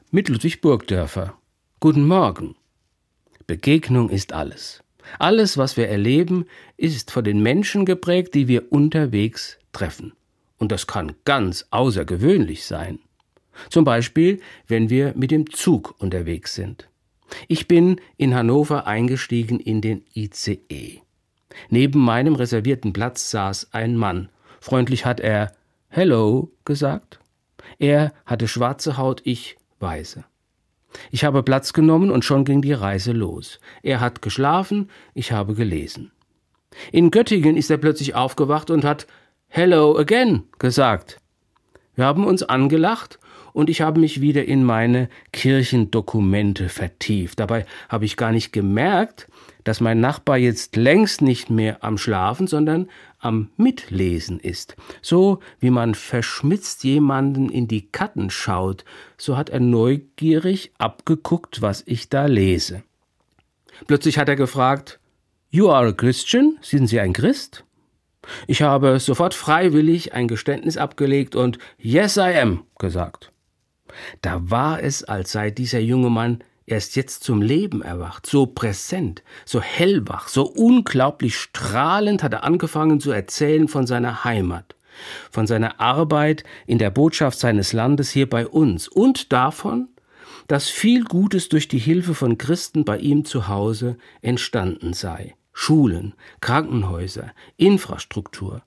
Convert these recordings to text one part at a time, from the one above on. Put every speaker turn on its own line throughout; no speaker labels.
mit Ludwig Burgdörfer. Guten Morgen. Begegnung ist alles. Alles, was wir erleben, ist von den Menschen geprägt, die wir unterwegs treffen. Und das kann ganz außergewöhnlich sein. Zum Beispiel, wenn wir mit dem Zug unterwegs sind. Ich bin in Hannover eingestiegen in den ICE. Neben meinem reservierten Platz saß ein Mann. Freundlich hat er »Hello« gesagt. Er hatte schwarze Haut, ich weiße. Ich habe Platz genommen und schon ging die Reise los. Er hat geschlafen, ich habe gelesen. In Göttingen ist er plötzlich aufgewacht und hat »Hello again« gesagt. Wir haben uns angelacht und ich habe mich wieder in meine Kirchendokumente vertieft. Dabei habe ich gar nicht gemerkt, dass mein Nachbar jetzt längst nicht mehr am Schlafen, sondern am Mitlesen ist. So wie man verschmitzt jemanden in die Karten schaut, so hat er neugierig abgeguckt, was ich da lese. Plötzlich hat er gefragt, »You are a Christian? Sind Sie ein Christ?« Ich habe sofort freiwillig ein Geständnis abgelegt und »Yes, I am« gesagt. Da war es, als sei dieser junge Mann erst jetzt zum Leben erwacht, so präsent, so hellwach, so unglaublich strahlend hat er angefangen zu erzählen von seiner Heimat, von seiner Arbeit in der Botschaft seines Landes hier bei uns und davon, dass viel Gutes durch die Hilfe von Christen bei ihm zu Hause entstanden sei. Schulen, Krankenhäuser, Infrastruktur.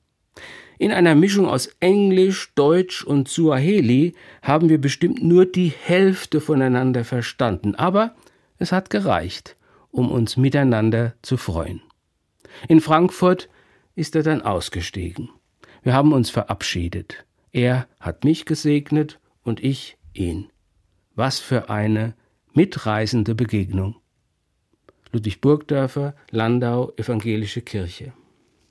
In einer Mischung aus Englisch, Deutsch und Suaheli haben wir bestimmt nur die Hälfte voneinander verstanden, aber es hat gereicht, um uns miteinander zu freuen. In Frankfurt ist er dann ausgestiegen. Wir haben uns verabschiedet. Er hat mich gesegnet und ich ihn. Was für eine mitreißende Begegnung. Ludwig Burgdörfer, Landau, Evangelische Kirche.